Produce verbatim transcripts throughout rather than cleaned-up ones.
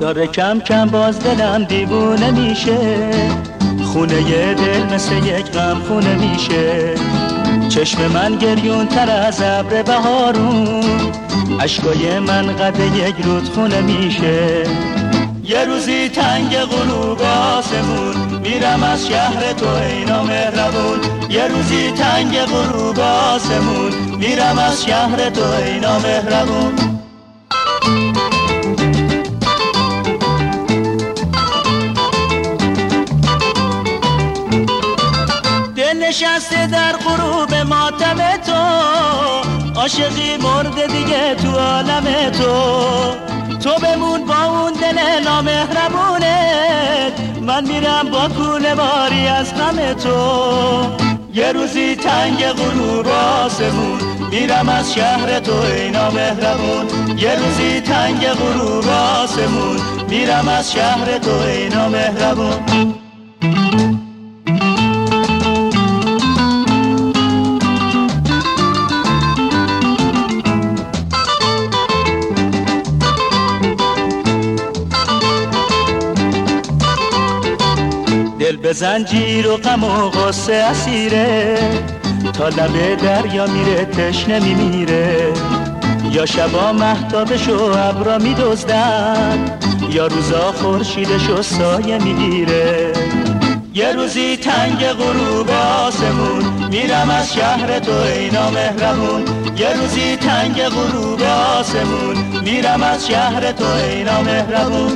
داره کم کم باز دلم دیوونه میشه، خونه ی دل مثل یک غم خونه میشه. چشم من گریون تر از ابر بهارون، اشکای من قد یک رودخونه میشه. یه روزی تنگ غروب آسمون، میرم از شهر تو ای نامهربون. یه روزی تنگ غروب آسمون، میرم از شهر تو ای نامهربون. دل نشسته در غروب ماتم تو، عاشقی مرده دیگه تو عالم تو. تو بمون با اون دل نامهربونت، من میرم با کوله باری از غم تو. یه روزی تنگ غروب آسمون، میرم از شهر تو ای نامهربون. یه روزی تنگ غروب آسمون، میرم از شهر تو ای نامهربون. دل به زنجیر و غم و غصه اسیره، تا لب دریا میره تشنه میمیره. یا شبا مهتابشو ابرا میدزدن، یا روزا خورشیدشو سایه میگیره. یه روزی تنگ غروب آسمون، میرم از شهر تو ای نامهربون. یه روزی تنگ غروب آسمون، میرم از شهر تو ای نامهربون.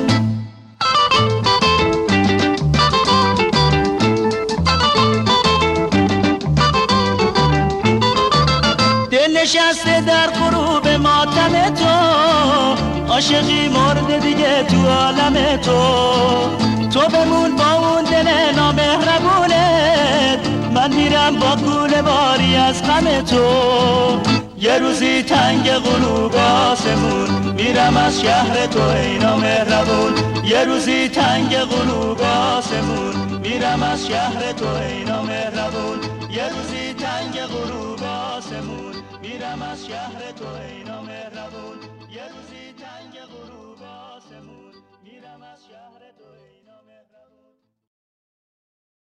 نشسته در غروب ماتم تو، عاشقی مرده دیگه تو عالم تو. تو بمون با اون دل نامهربونت، من میرم با کوله باری از غم تو. یه روزی تنگ غروب آسمون، میرم از شهر تو ای نامهربون. یه روزی تنگ غروب آسمون، میرم از شهر تو ای نامهربون. یه روزی تنگ غروب آسمون، میرم از شهر تو ای نامهربون. یه روزی تنگ غروب آسمون، میرم از شهر تو ای نامهربون.